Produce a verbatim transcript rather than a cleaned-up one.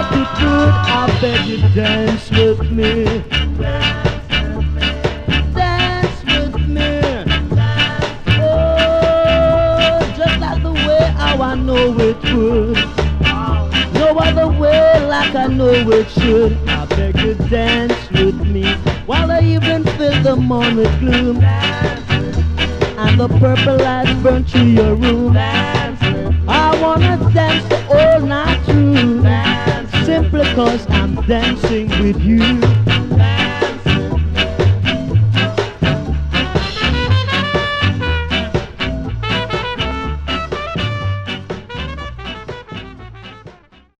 it good, I beg you dance with me. Dance with me. Oh, just like the way how I know it would. No other way like I know it should. I beg you dance with me while I even fill the morning with gloom. And the purple lights burn through your room. I wanna dance the all night through, simply cause I'm dancing with you.